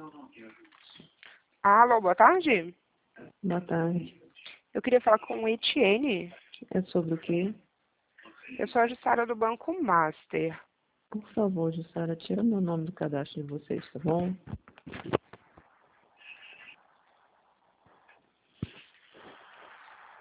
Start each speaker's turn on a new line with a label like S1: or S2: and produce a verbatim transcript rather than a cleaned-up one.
S1: Alô, boa tarde.
S2: Boa tarde.
S1: Eu queria falar com o Etienne.
S2: É sobre o quê?
S1: Eu sou a Jussara do Banco Master.
S2: Por favor, Jussara, tira meu nome do cadastro de vocês, tá bom?